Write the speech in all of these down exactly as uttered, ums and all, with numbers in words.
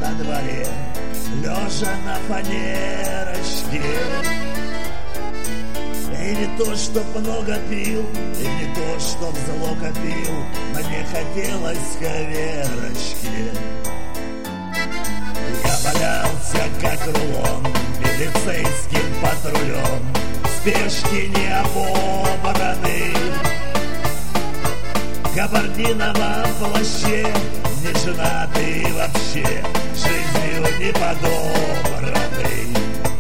на дворе, лежа на фанерочке. И не то, чтоб много пил, и не то, чтоб зло копил, мне хотелось коверочки. Я валялся, как рулон, милицейским патрулем, в спешке не обобранный, в габардиновом плаще, не женатый вообще, жизнью не подобранный.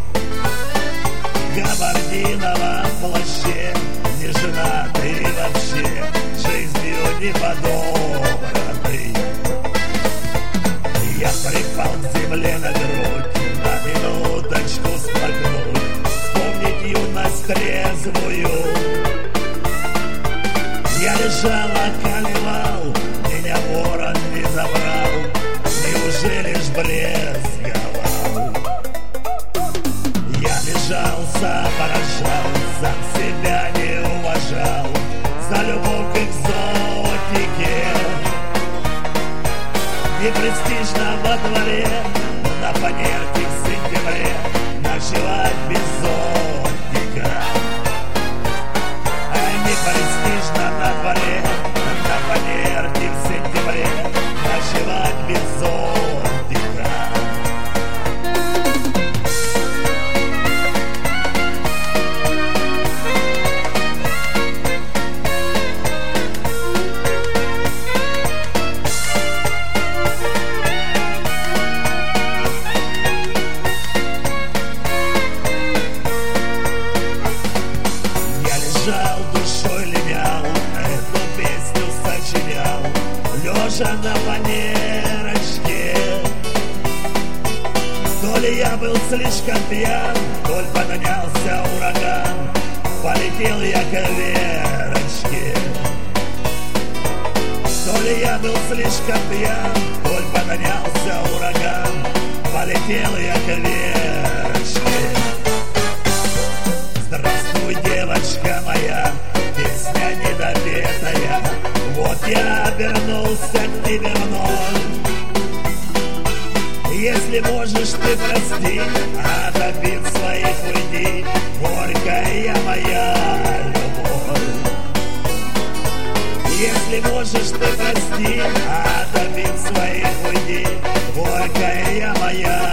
В габардиновом плаще, не женатый вообще, жизнью не подобранный. Я припал к земле на грудь, на минуточку сморгнуть, вспомнить юность трезвую. Я лежал, околевал, меня ворон не забрал, неужели ж брезговал? Я лежал, соображал, сам себя не уважал, за любовь к экзотике. И престижно во дворе, на фанерке в сентябре, ночевать без зонтика. А не престижно на дворе, на фанерке в сентябре, ночевать без зонтика. Душой линял, эту песню сочинял, лежа на фанерочке. То ли я был слишком пьян, то ли поднялся ураган, полетел я к Верочке. То ли я был слишком пьян, то ли поднялся ураган, полетел я к Верочке. Здравствуй, девочка моя, песня недопетая, вот я обернулся к тебе вновь. Если можешь ты прости, от обид своих уйди, горькая моя любовь. Если можешь ты прости, от обид своих уйди, горькая моя